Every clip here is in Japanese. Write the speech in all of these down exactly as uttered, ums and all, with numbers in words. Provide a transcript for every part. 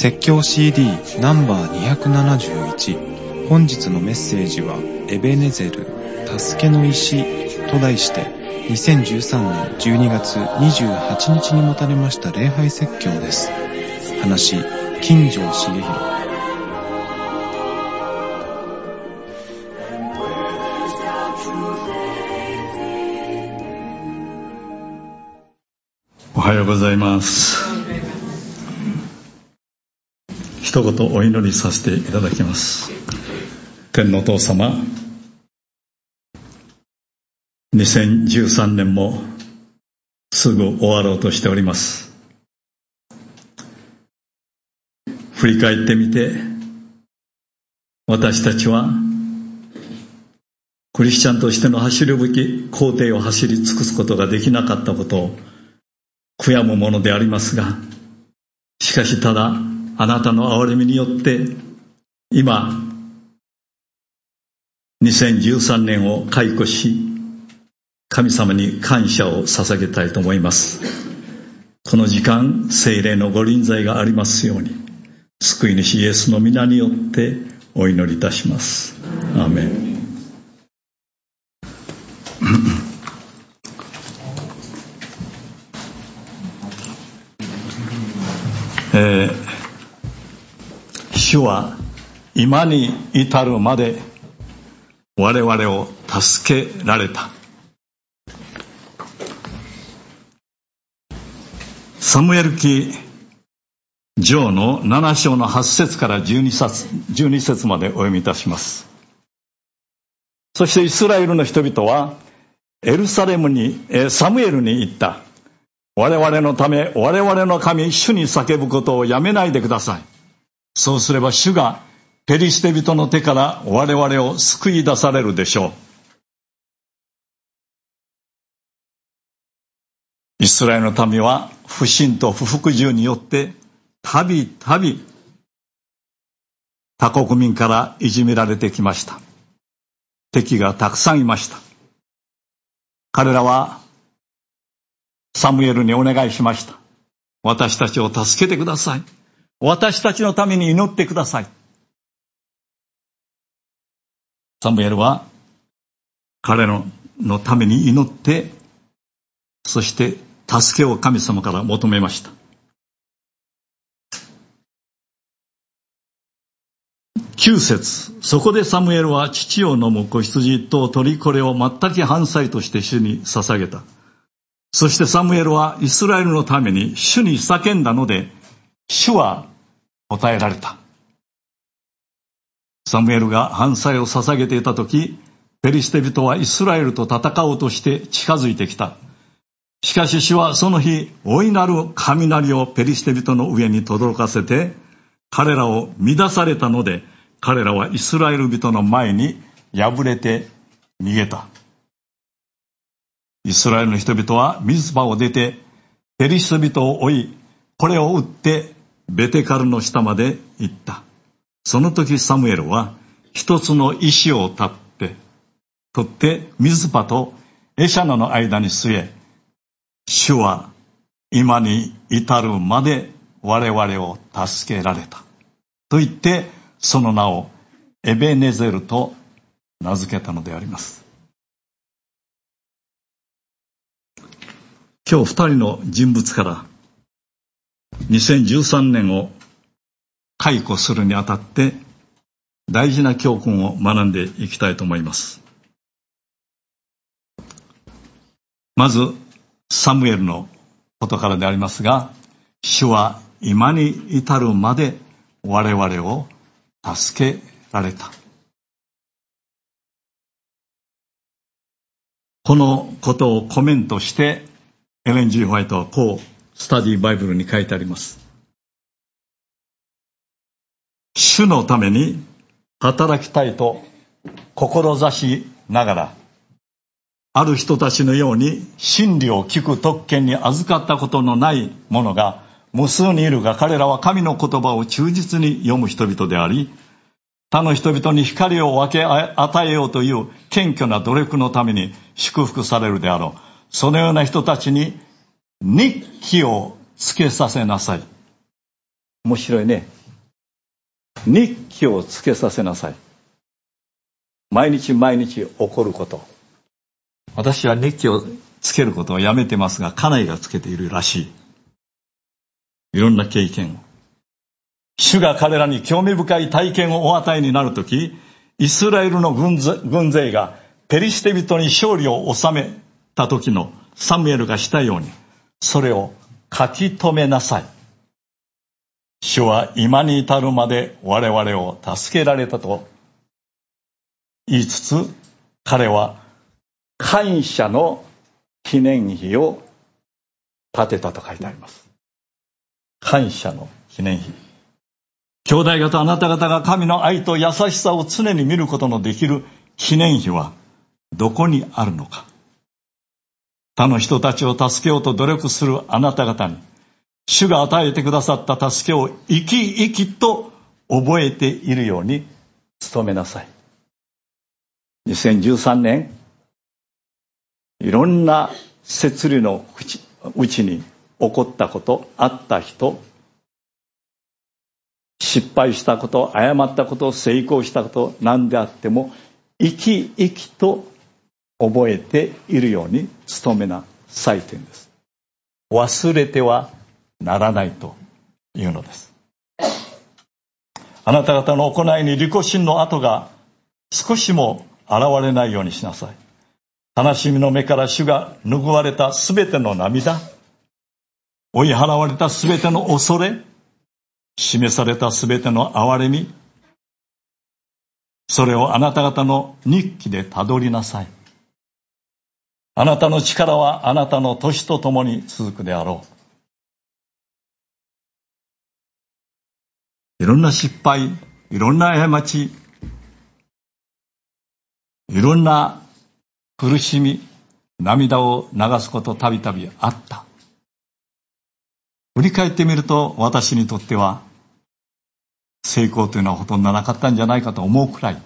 説教 シーディー ナンバーにひゃくななじゅういち。本日のメッセージはエベネゼル助けの石と題してにせんじゅうさんねんじゅうにがつにじゅうはちにちに持たれました礼拝説教です。話、金城茂弘。 おはようございます。一言お祈りさせていただきます。天のお父様、にせんじゅうさんねんもすぐ終わろうとしております。振り返ってみて、私たちはクリスチャンとしての走るべき工程を走り尽くすことができなかったことを悔やむものでありますが、しかしただあなたの憐れみによって今にせんじゅうさんねんを回顧し、神様に感謝を捧げたいと思います。この時間、聖霊のご臨在がありますように、救い主イエスの皆によってお祈りいたします。アーメン。えー、主は今に至るまで我々を助けられた。サムエル記上のなな章のはち節からじゅうに節までお読みいたします。そしてイスラエルの人々はエルサレムにサムエルに言った。我々のため我々の神主に叫ぶことをやめないでください。そうすれば主がペリシテ人の手から我々を救い出されるでしょう。イスラエルの民は不信と不服従によってたびたび他国民からいじめられてきました。敵がたくさんいました。彼らはサムエルにお願いしました。私たちを助けてください。私たちのために祈ってください。サムエルは彼らのために祈って、そして助けを神様から求めました。きゅう節、そこでサムエルは乳を飲む子羊一頭を取り、これを全く燔祭として主に捧げた。そしてサムエルはイスラエルのために主に叫んだので、主は答えられた。サムエルが燔祭を捧げていたとき、ペリシテ人はイスラエルと戦おうとして近づいてきた。しかし主はその日、大いなる雷をペリシテ人の上に轟かせて、彼らを乱されたので、彼らはイスラエル人の前に敗れて逃げた。イスラエルの人々はミズパを出てペリシテ人を追い、これを撃ってベテカルの下まで行った。その時サムエルは一つの石を立って取ってミズパとエシャナの間に据え、主は今に至るまで我々を助けられたと言って、その名をエベネゼルと名付けたのであります。今日二人の人物からにせんじゅうさんねんを回顧するにあたって大事な教訓を学んでいきたいと思います。まずサムエルのことからでありますが、主は今に至るまで我々を助けられた。このことをコメントしてエレン・ジー・ホワイトはこうスタディバイブルに書いてあります。主のために働きたいと志しながら、ある人たちのように真理を聞く特権に預かったことのない者が無数にいるが、彼らは神の言葉を忠実に読む人々であり、他の人々に光を分け与えようという謙虚な努力のために祝福されるであろう。そのような人たちに日記をつけさせなさい。 面白いね。日記をつけさせなさい。毎日毎日起こること。私は日記をつけることをやめてますが、家内がつけているらしい。いろんな経験を。主が彼らに興味深い体験をお与えになるとき、イスラエルの軍勢、軍勢がペリシテ人に勝利を収めた時のサムエルがしたように、それを書き留めなさい。主は今に至るまで我々を助けられたと言いつつ、彼は感謝の記念碑を建てたと書いてあります。感謝の記念碑。兄弟方、あなた方が神の愛と優しさを常に見ることのできる記念碑はどこにあるのか。他の人たちを助けようと努力するあなた方に、主が与えてくださった助けを生き生きと覚えているように努めなさい。にせんじゅうさんねん、いろんな摂理のうちに起こったこと、あった人、失敗したこと、誤ったこと、成功したこと、何であっても生き生きと覚えているように努めなさいというんです。忘れてはならないというのです。あなた方の行いに利己心の跡が少しも現れないようにしなさい。悲しみの目から主が拭われたすべての涙、追い払われたすべての恐れ、示されたすべての憐れみ、それをあなた方の日記でたどりなさい。あなたの力はあなたの年とともに続くであろう。いろんな失敗、いろんな過ち、いろんな苦しみ、涙を流すことたびたびあった。振り返ってみると、私にとっては成功というのはほとんどなかったんじゃないかと思うくらい、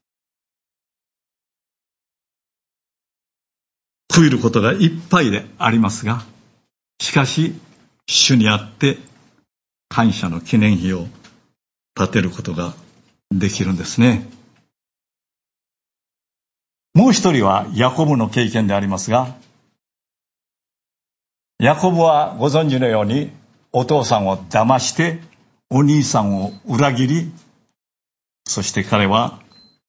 悔いることがいっぱいでありますが、しかし主にあって感謝の記念碑を建てることができるんですね。もう一人はヤコブの経験でありますが、ヤコブはご存知のようにお父さんを騙してお兄さんを裏切り、そして彼は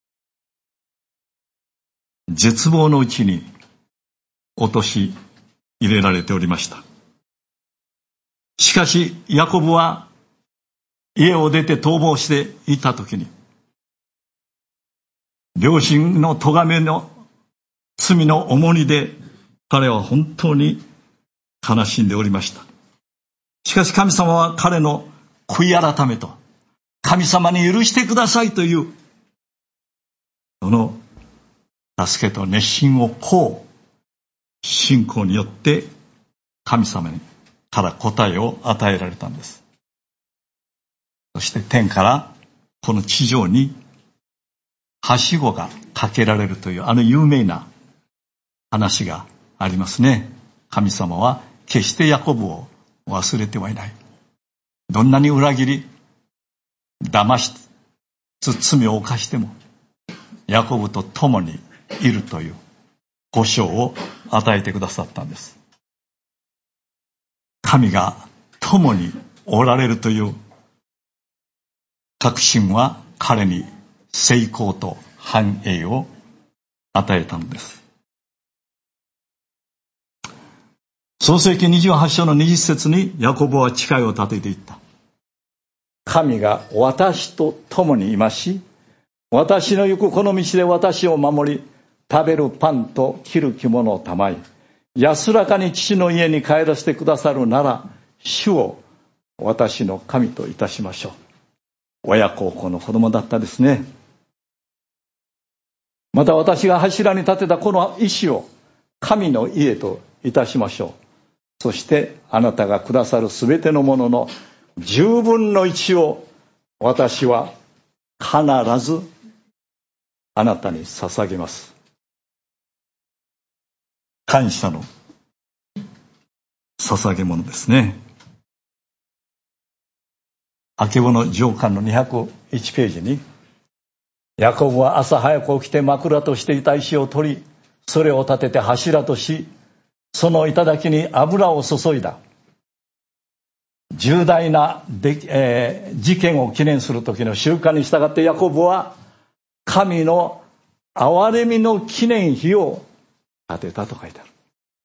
絶望のうちに陥れられておりました。しかしヤコブは家を出て逃亡していた時に、両親の咎めの罪の重荷で彼は本当に悲しんでおりました。しかし神様は彼の悔い改めと、神様に許してくださいというその助けと熱心をこう信仰によって神様にから答えを与えられたんです。そして天からこの地上にはしごがかけられるというあの有名な話がありますね。神様は決してヤコブを忘れてはいない。どんなに裏切り、騙しつ罪を犯してもヤコブと共にいるという保証を与えてくださったんです。神が共におられるという確信は彼に成功と繁栄を与えたのです。創世記にじゅうはち章のにじゅっ節にヤコブは誓いを立てていった。神が私と共にいまし、私の行くこの道で私を守り、食べるパンと着る着物をたまい、安らかに父の家に帰らせてくださるなら、主を私の神といたしましょう。親孝行の子供だったですね。また私が柱に立てたこの石を神の家といたしましょう。そしてあなたがくださるすべてのもののじゅうぶんのいちを私は必ずあなたに捧げます。感謝の捧げ物ですね。 アケボの上巻のにひゃくいちページに、ヤコブは朝早く起きて枕としていた石を取り、それを立てて柱とし、その頂に油を注いだ。重大なで、えー、事件を記念する時の習慣に従ってヤコブは神の憐れみの記念碑を建てたと書いてある。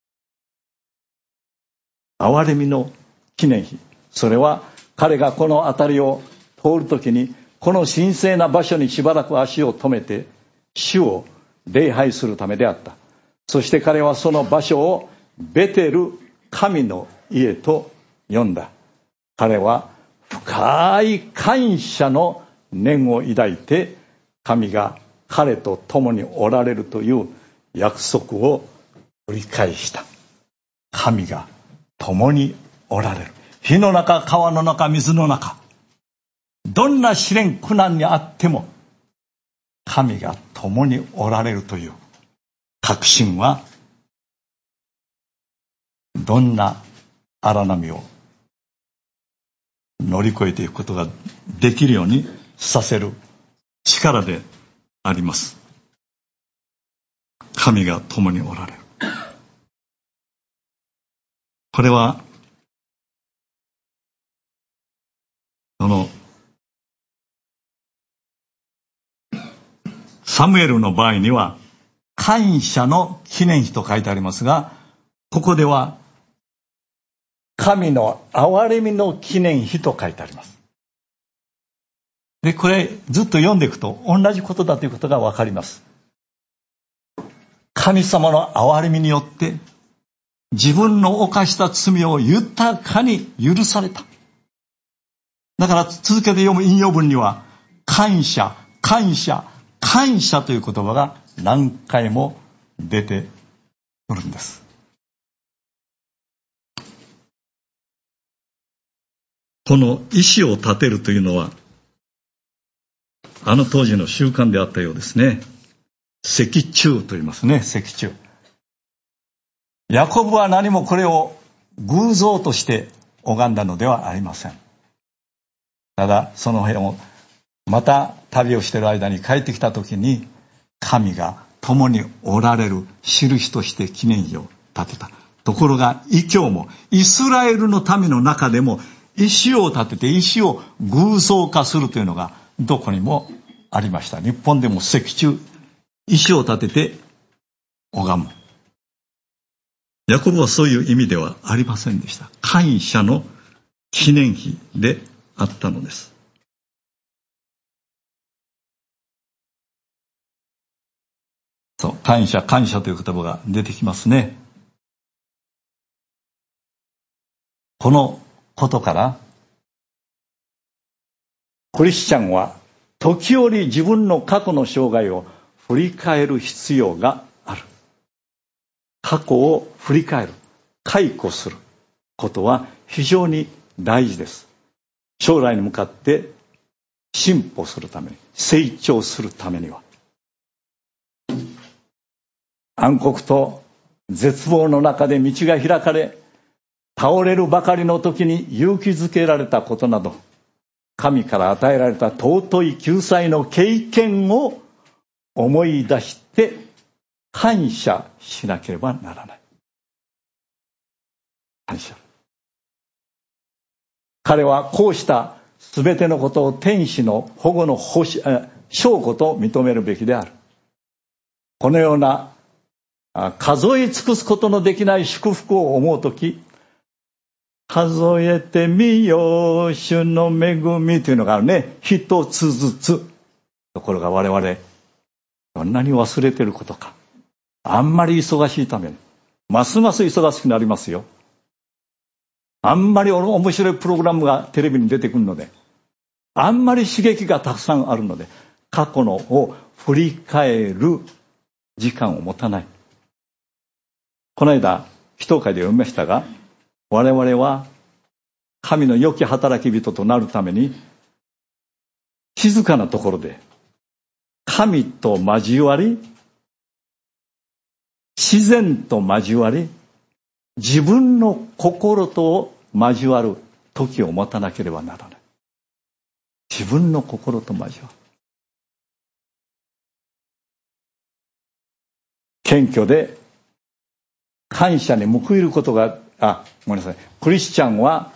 憐れみの記念碑。それは彼がこの辺りを通る時にこの神聖な場所にしばらく足を止めて主を礼拝するためであった。そして彼はその場所をベテル神の家と呼んだ。彼は深い感謝の念を抱いて神が彼と共におられるという約束を繰り返した。神が共におられる。火の中、川の中、水の中、どんな試練苦難にあっても神が共におられるという確信は、どんな荒波を乗り越えていくことができるようにさせる力であります。神が共におられる。これはそのサムエルの場合には感謝の記念碑と書いてありますが、ここでは神の憐れみの記念碑と書いてあります。で、これずっと読んでいくと同じことだということがわかります。神様の憐れみによって自分の犯した罪を豊かに許された。だから続けて読む引用文には感謝、感謝、感謝という言葉が何回も出てくるんです。この石を建てるというのはあの当時の習慣であったようですね。石柱と言いますね。石柱。ヤコブは何もこれを偶像として拝んだのではありません。ただその辺をまた旅をしている間に帰ってきた時に神が共におられる印として記念碑を建てた。ところが異教もイスラエルの民の中でも石を建てて石を偶像化するというのがどこにもありました。日本でも石柱、石を建てて拝む。ヤコブはそういう意味ではありませんでした。感謝の記念碑であったのです。そう、感謝、感謝という言葉が出てきますね。このことからクリスチャンは時折自分の過去の生涯を振り返る必要がある。過去を振り返る、回顧することは非常に大事です。将来に向かって進歩するために、成長するためには。暗黒と絶望の中で道が開かれ、倒れるばかりの時に勇気づけられたことなど、神から与えられた尊い救済の経験を思い出して感謝しなければならない。感謝。彼はこうしたすべてのことを天使の保護の証拠と認めるべきである。このような数え尽くすことのできない祝福を思うとき、数えてみよう主の恵みというのがあるね。一つずつ。ところが我々どんなに忘れていることか。あんまり忙しいためにますます忙しくなりますよ。あんまり面白いプログラムがテレビに出てくるので、あんまり刺激がたくさんあるので、過去のを振り返る時間を持たない。この間祈祷会で読みましたが、我々は神の良き働き人となるために静かなところで神と交わり、自然と交わり、自分の心と交わる時を持たなければならない。 自分の心と交わる。謙虚で感謝に報いることが、あ、ごめんなさい。クリスチャンは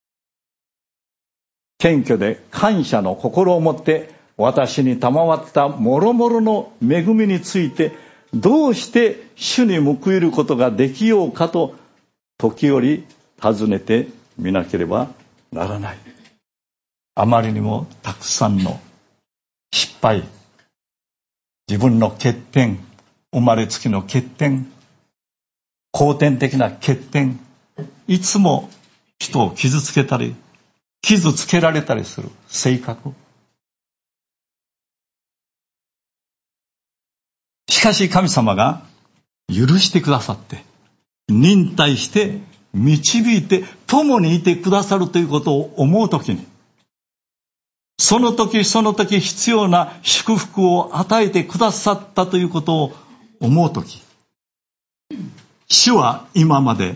謙虚で感謝の心を持って私に賜った諸々の恵みについてどうして主に報いることができようかと時折尋ねてみなければならない。あまりにもたくさんの失敗、自分の欠点、生まれつきの欠点、後天的な欠点、いつも人を傷つけたり傷つけられたりする性格。しかし神様が許してくださって忍耐して導いて共にいてくださるということを思うときに、その時その時必要な祝福を与えてくださったということを思うとき、主は今まで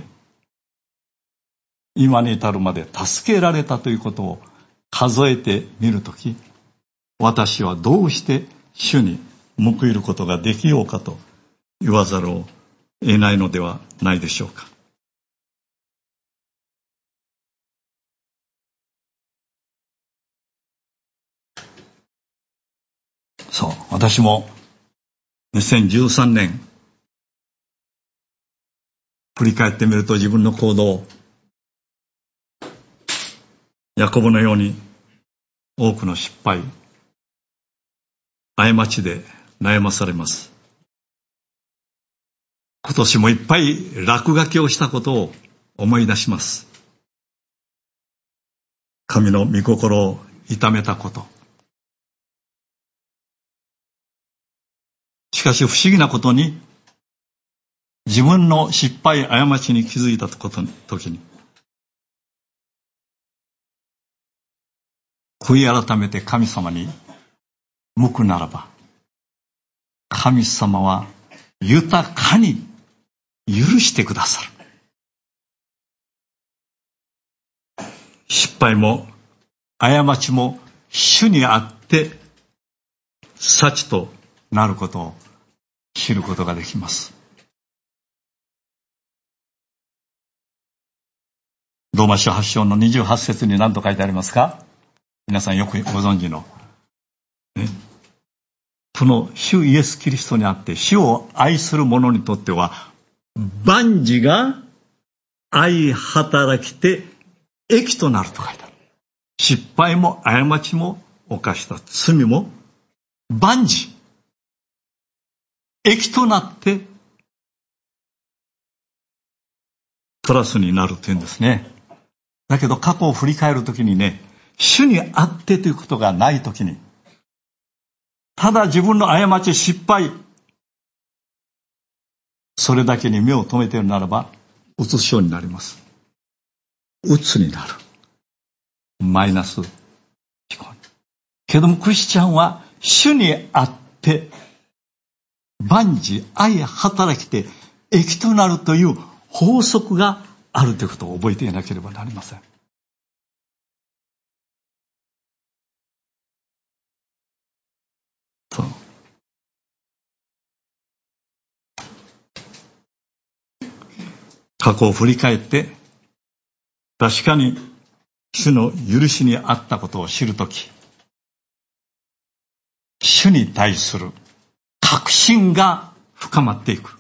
今に至るまで助けられたということを数えてみるとき、私はどうして主に報いることができようかと言わざるを得ないのではないでしょうか。そう、私もにせんじゅうさんねん振り返ってみると自分の行動、ヤコブのように多くの失敗、過ちで悩まされます。今年もいっぱい落書きをしたことを思い出します。神の御心を痛めたこと。しかし不思議なことに、自分の失敗、過ちに気づいたことの時に、悔い改めて神様に向くならば、神様は豊かに許してくださる。失敗も過ちも主にあって幸となることを知ることができます。ローマ書はち章のにじゅうはち節に何と書いてありますか？皆さんよくご存知の、ね、この主イエス・キリストにあって主を愛する者にとっては万事が愛働きて益となると書いてある。失敗も過ちも犯した罪も万事益となってプラスになるというんですね。だけど過去を振り返るときにね、主にあってということがないときに、ただ自分の過ち失敗、それだけに目を留めているならばうつ症になります。うつになる。マイナス思考に。けどもクリスチャンは主にあって万事愛働きて益となるという法則があるということを覚えていなければなりません。そう過去を振り返って確かに主の許しにあったことを知るとき、主に対する確信が深まっていく。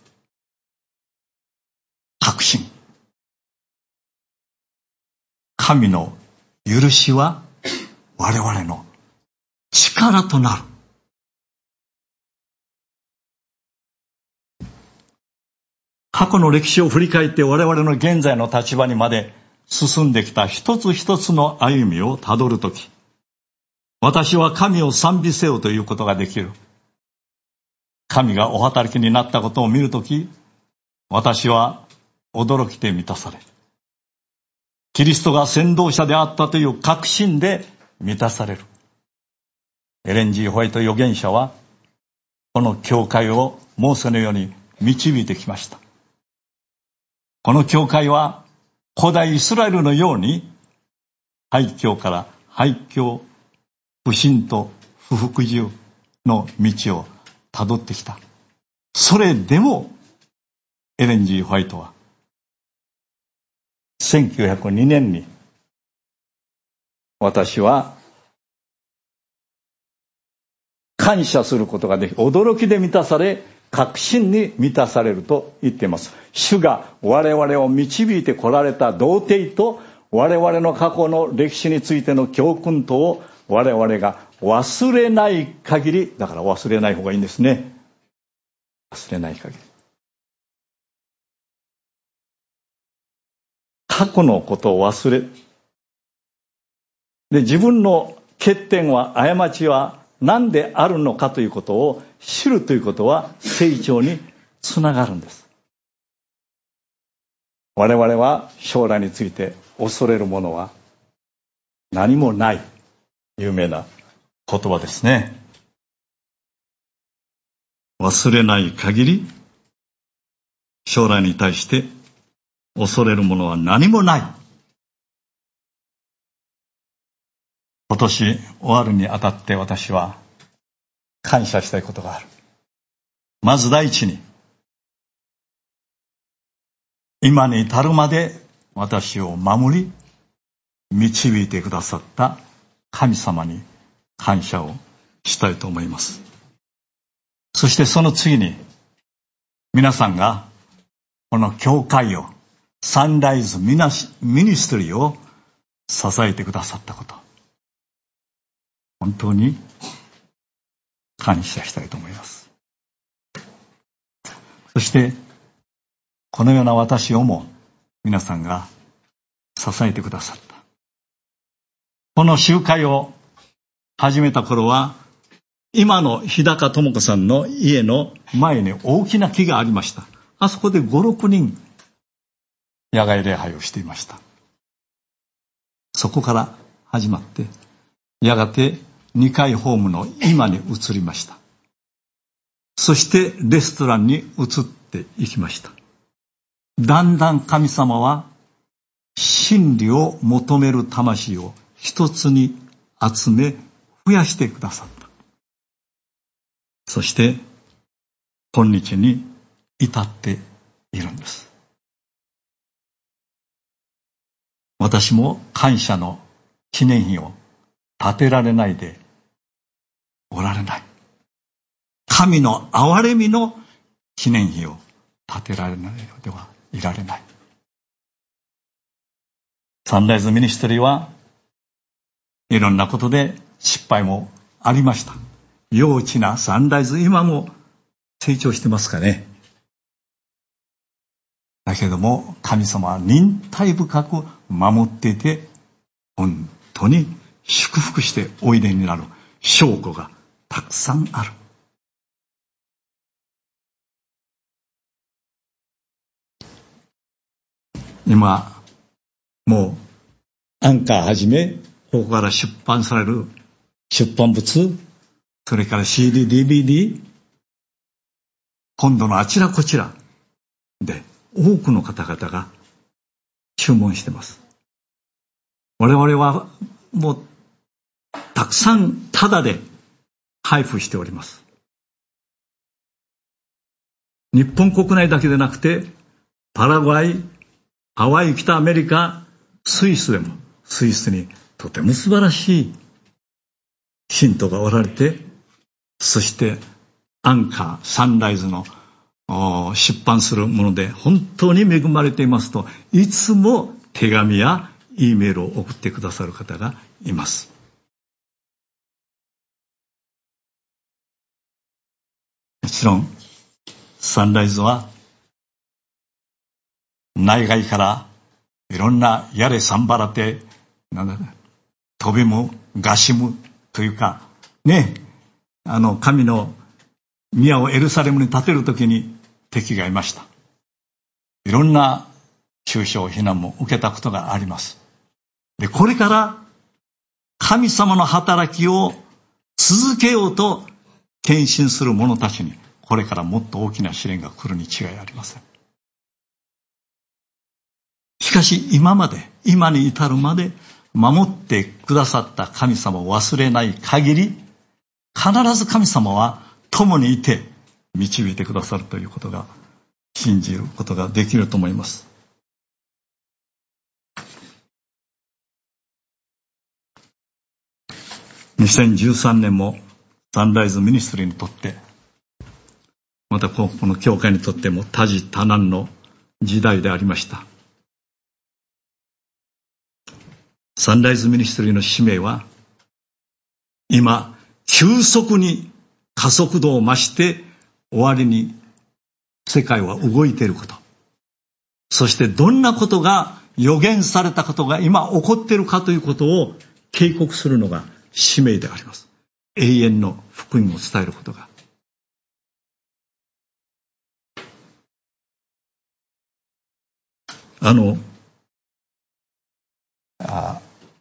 確信。神の許しは我々の力となる。過去の歴史を振り返って我々の現在の立場にまで進んできた一つ一つの歩みをたどるとき、私は神を賛美せよということができる。神がお働きになったことを見るとき、私は驚きで満たされる。キリストが先導者であったという確信で満たされる。エレン・ジー・ホワイト預言者は、この教会をモーセのように導いてきました。この教会は古代イスラエルのように廃墟から廃墟不信と不服従の道をたどってきた。それでもエレン・ジー・ホワイトはせんきゅうひゃくにねんに、私は感謝することができ、驚きで満たされ、確信に満たされると言っています。主が我々を導いてこられた道程と、我々の過去の歴史についての教訓とを我々が忘れない限り、だから忘れない方がいいんですね。忘れない限り。過去のことを忘れ、で、自分の欠点は、過ちは何であるのかということを知るということは成長につながるんです。我々は将来について恐れるものは何もない。有名な言葉ですね。忘れない限り、将来に対して恐れるものは何もない。今年終わるにあたって私は感謝したいことがある。まず第一に、今に至るまで私を守り導いてくださった神様に感謝をしたいと思います。そしてその次に、皆さんがこの教会を、サンライズミニストリーを支えてくださったこと、本当に感謝したいと思います。そしてこのような私をも皆さんが支えてくださった。この集会を始めた頃は、今の日高智子さんの家の前に大きな木がありました。あそこでご、ろくにん野外礼拝をしていました。そこから始まって、やがてにかいホームの今に移りました。そしてレストランに移っていきました。だんだん神様は真理を求める魂を一つに集め増やしてくださった。そして今日に至っているんです。私も感謝の記念碑を建てられないでおられない。神の憐れみの記念碑を建てられないのではいられない。サンライズミニストリーはいろんなことで失敗もありました。幼稚なサンライズ、今も成長してますかね。だけども神様は忍耐深く守っていて、本当に祝福しておいでになる証拠がたくさんある。今もうアンカーはじめ、ここから出版される出版物、それから シーディー、ディーブイディー、今度のあちらこちらで多くの方々が注文しています。我々はもうたくさんタダで配布しております。日本国内だけでなくて、パラグアイ、ハワイ、北アメリカ、スイスでも、スイスにとても素晴らしい信徒がおられて、そしてアンカー、サンライズの出版するもので本当に恵まれていますと、いつも手紙や E メールを送ってくださる方がいます。もちろんサンライズは内外からいろんなやれサンバラテ、なんだ飛びむガシムというかね、あの神の宮をエルサレムに建てるときに敵がいました。いろんな中傷非難も受けたことがあります。で、これから神様の働きを続けようと献身する者たちに、これからもっと大きな試練が来るに違いありません。しかし今まで、今に至るまで守ってくださった神様を忘れない限り、必ず神様は共にいて導いてくださるということが、信じることができると思います。にせんじゅうさんねんもサンライズミニストリーにとって、またこの教会にとっても多事多難の時代でありました。サンライズミニストリーの使命は、今急速に加速度を増して終わりに世界は動いていること、そしてどんなことが予言されたことが今起こっているかということを警告するのが使命であります。永遠の福音を伝えることが。あのあ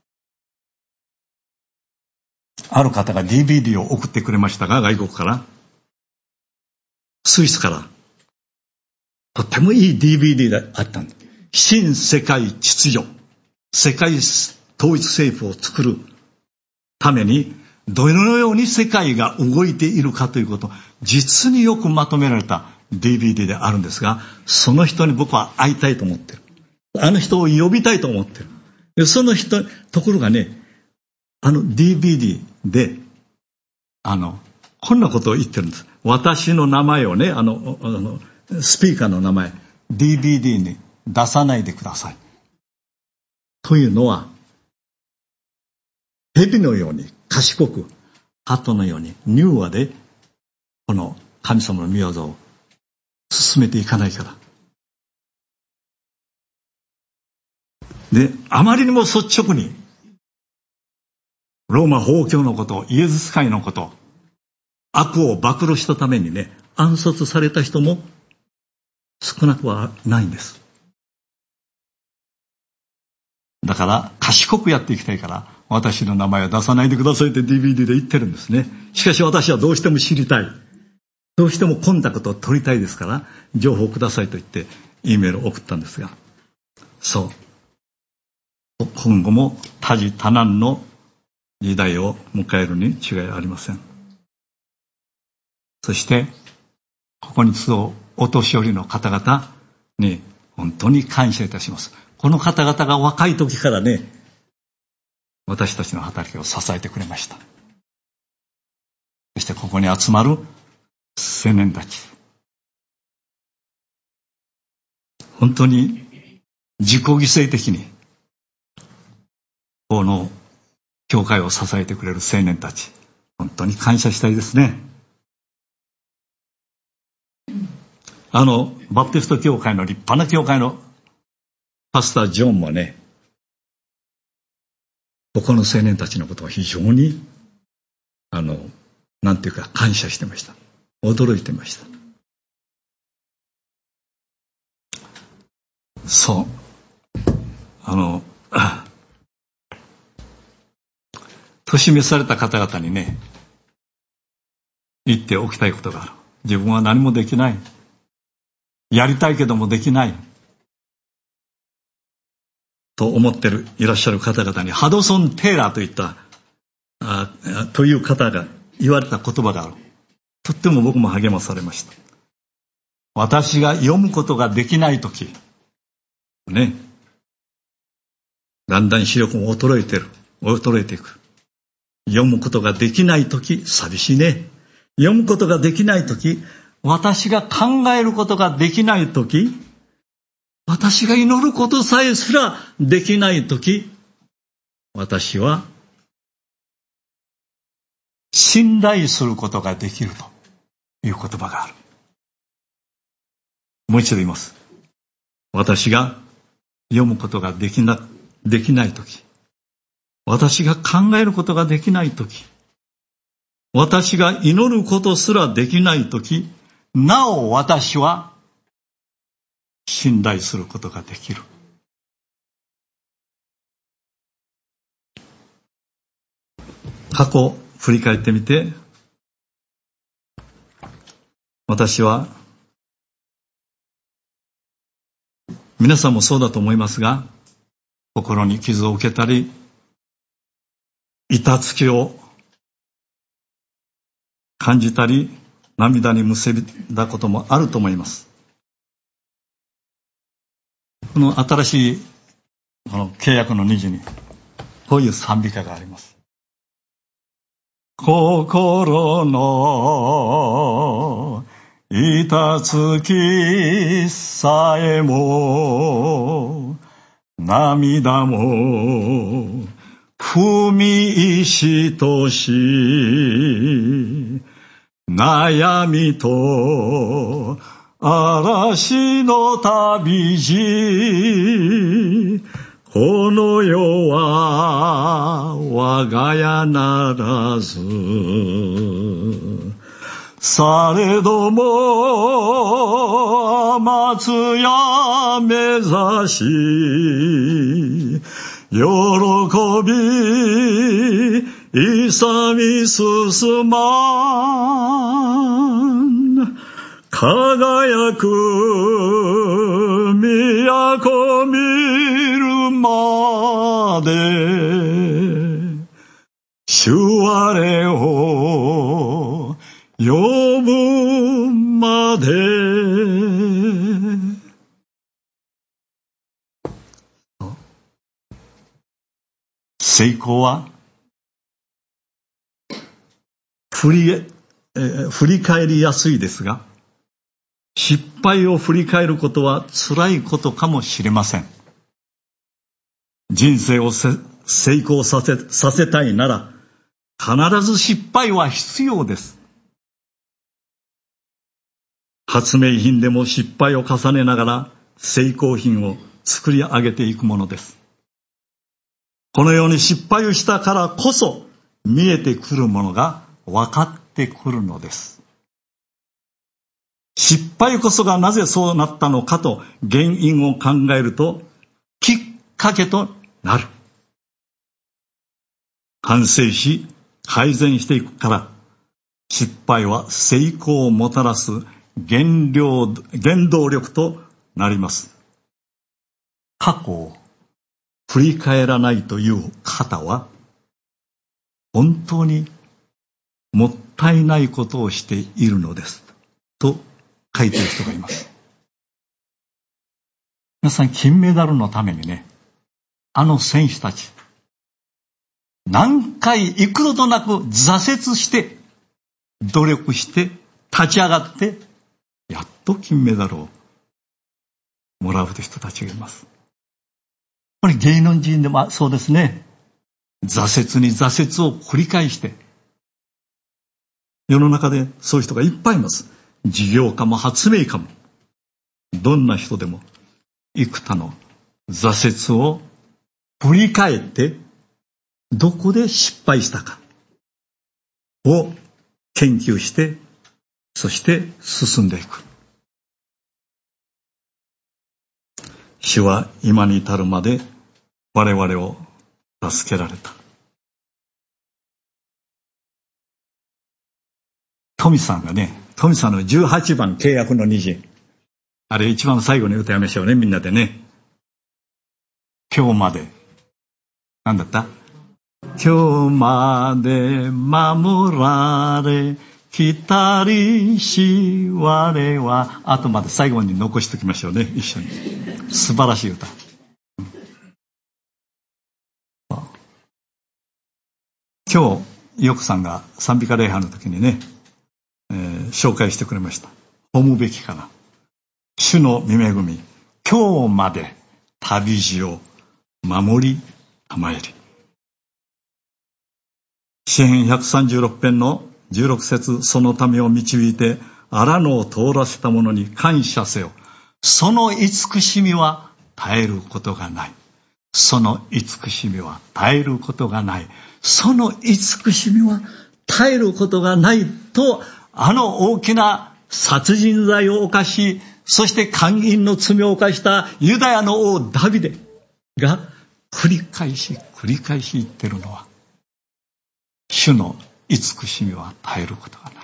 ある方が ディーブイディー を送ってくれましたが、外国からスイスからとってもいい ディーブイディー があったんです。新世界秩序、世界統一政府を作るためにどのように世界が動いているかということを実によくまとめられた ディーブイディー であるんですが、その人に僕は会いたいと思ってる。あの人を呼びたいと思ってる。でその人、ところがね、あの ディーブイディー で、あの、こんなことを言ってるんです。私の名前をね、あの、あのスピーカーの名前、ディーブイディー に出さないでください。というのは、蛇のように賢く、鳩のように柔和で、この神様の御業を進めていかないから。で、あまりにも率直に、ローマ法教のこと、イエズス会のこと、悪を暴露したためにね、暗殺された人も少なくはないんです。だから賢くやっていきたいから、私の名前を出さないでくださいって ディーブイディー で言ってるんですね。しかし私はどうしても知りたい。どうしてもコンタクトを取りたいですから、情報くださいと言って E メールを送ったんですが、そう。今後も多事多難の時代を迎えるに違いありません。そして、ここに集うお年寄りの方々に本当に感謝いたします。この方々が若い時からね、私たちの働きを支えてくれました。そしてここに集まる青年たち。本当に自己犠牲的に、この教会を支えてくれる青年たち、本当に感謝したいですね。あのバプテスト教会の立派な教会のパスター・ジョンもね、ここの青年たちのことを非常にあのなんていうか感謝してました。驚いてました。そうあの年召された方々にね、言っておきたいことがある。自分は何もできない。やりたいけどもできない。と思ってるいらっしゃる方々に、ハドソン・テイラーといったあという方が言われた言葉がある。とっても僕も励まされました。私が読むことができないとき、ね、だんだん視力も衰えてる、衰えていく。読むことができないとき、寂しいね。読むことができないとき、私が考えることができないとき、私が祈ることさえすらできないとき、私は信頼することができるという言葉がある。もう一度言います。私が読むことができな、できないとき、私が考えることができないとき、私が祈ることすらできないとき、なお私は信頼することができる。過去を振り返ってみて、私は皆さんもそうだと思いますが、心に傷を受けたり、 板つきを感じたり、涙に結びだこともあると思います。この新しいこの契約の虹にこういう賛美歌があります。心の板つきさえも涙も踏み石とし、悩みと嵐の旅路、この世は我が家ならず、されども松屋目指し、喜び勇み進まん、輝く都見るまで、主我を呼ぶまで。成功は振り、えー、振り返りやすいですが、失敗を振り返ることは辛いことかもしれません。人生を成功させ、させたいなら必ず失敗は必要です。発明品でも失敗を重ねながら成功品を作り上げていくものです。このように失敗をしたからこそ見えてくるものが分かってくるのです。失敗こそがなぜそうなったのかと原因を考えるときっかけとなる。反省し改善していくから、失敗は成功をもたらす原料、原動力となります。過去を振り返らないという方は本当にもったいないことをしているのですと書いている人がいます。皆さん、金メダルのためにね、あの選手たち何回幾度となく挫折して努力して立ち上がってやっと金メダルをもらう人たちがいます。これ芸能人でもそうですね。挫折に挫折を繰り返して世の中でそういう人がいっぱいいます。事業家も発明家もどんな人でも幾多の挫折を振り返ってどこで失敗したかを研究して、そして進んでいく。主は今に至るまで我々を助けられた。トミさんがね、トミさんのじゅうはちばん契約の虹、あれ一番最後に歌いましょうね、みんなでね。今日まで何だった？今日まで守られきたりし我は、あとまで最後に残しておきましょうね、一緒に。素晴らしい歌。今日ヨコさんが賛美歌礼拝の時にね、えー、紹介してくれました。褒むべきかな。主の御恵み、今日まで旅路を守りたまえり。詩編ひゃくさんじゅうろく編のじゅうろく節、その民を導いて荒野を通らせた者に感謝せよ。その慈しみは絶えることがない。その慈しみは絶えることがない。その慈しみは絶えることがないと、あの大きな殺人罪を犯し、そして姦淫の罪を犯したユダヤの王ダビデが繰り返し繰り返し言ってるのは、主の慈しみは絶えることがない。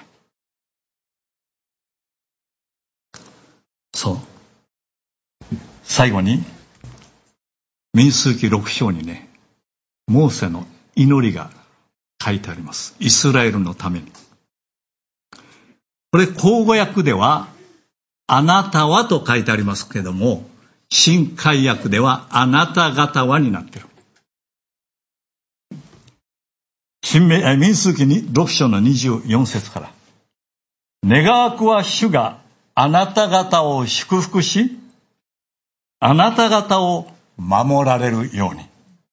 そう。最後に民数記ろく章にね、モーセの祈りが書いてあります。イスラエルのために。これ口語訳ではあなたはと書いてありますけども、新海訳ではあなた方はになっている。新明民数記にろく章のにじゅうよん節から、願わくは主があなた方を祝福し、あなた方を守られるように。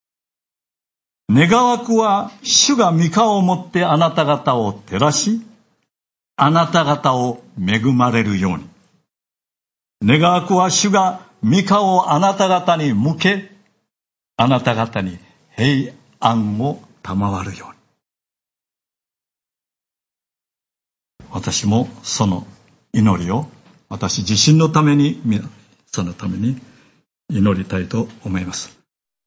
願わくは主が御顔をもってあなた方を照らし、あなた方を恵まれるように。願わくは主が御顔をあなた方に向け、あなた方に平安を賜るように。私もその祈りを私自身のために、そのために祈りたいと思います。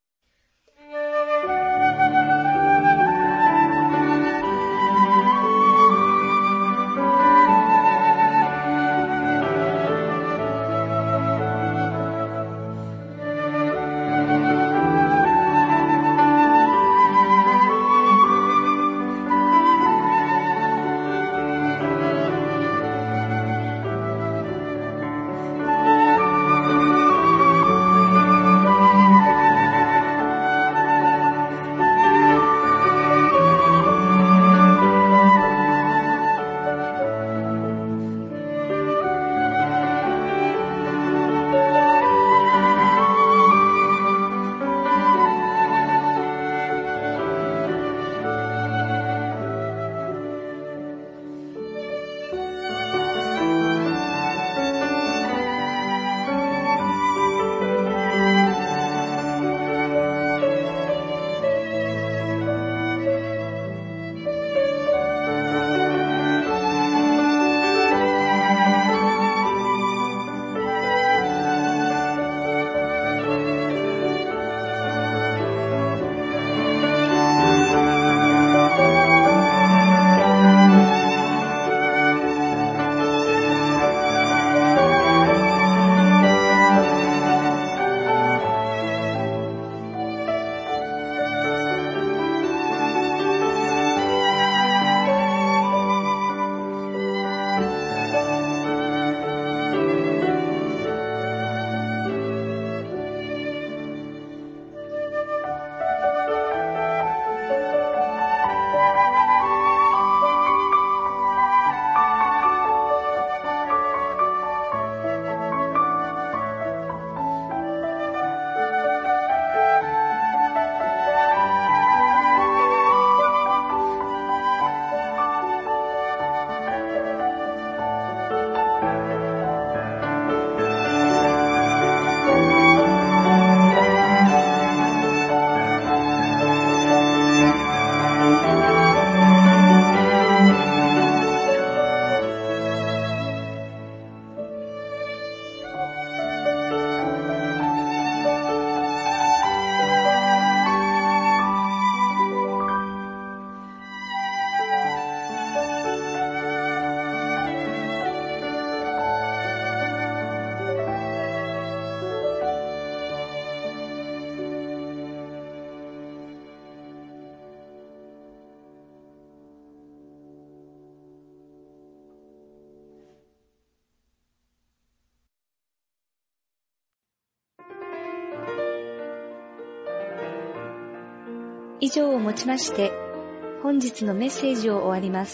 以上をもちまして本日のメッセージを終わります。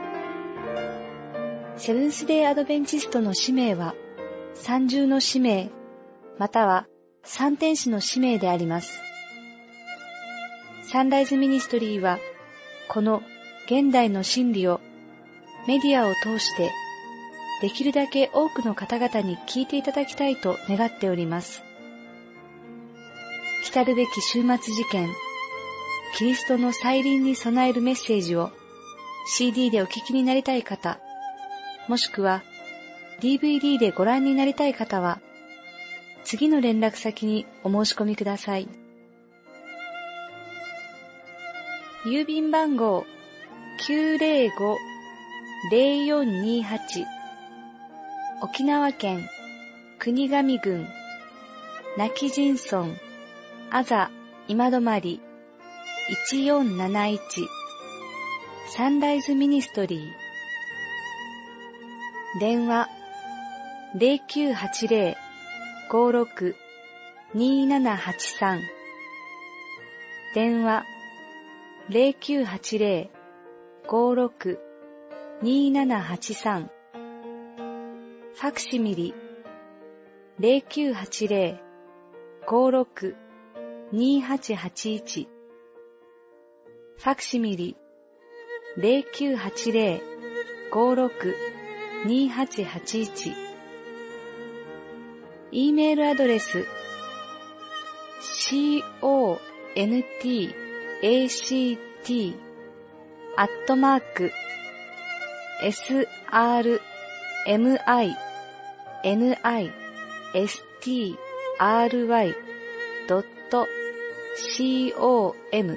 セブンスデーアドベンチストの使命は三重の使命または三天使の使命であります。サンライズミニストリーはこの現代の真理をメディアを通してできるだけ多くの方々に聞いていただきたいと願っております。来るべき終末事件キリストの再臨に備えるメッセージを シーディー でお聞きになりたい方、もしくは ディーブイディー でご覧になりたい方は、次の連絡先にお申し込みください。郵便番号 きゅうぜろご ぜろよんにはち 沖縄県国頭郡亡き人村あざ今泊いちよんなないちサンライズミニストリー。電話 ゼロきゅうはちゼロ ごろく にーななはちさん 電話 ゼロきゅうはちゼロ ごろく にーななはちさん ファクシミリ ゼロきゅうはちゼロ ごろく にーはちはちいち ファクシミリ ゼロきゅうはちゼロ ごろく にーはちはちいち E メールアドレス contakt アットマーク srmistry.com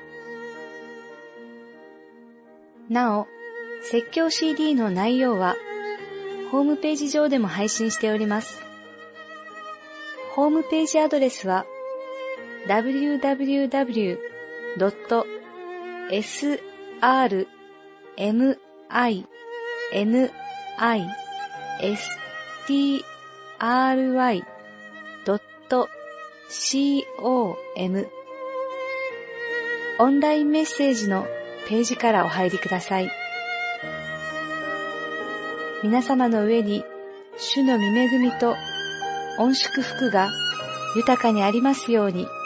なお、説教 シーディー の内容はホームページ上でも配信しております。ホームページアドレスは ダブリューダブリューダブリュードットエスアールエムアイエヌアイエスティーアールワイドットコム オンラインメッセージのページからお入りください。皆様の上に主の御恵みと御祝福が豊かにありますように。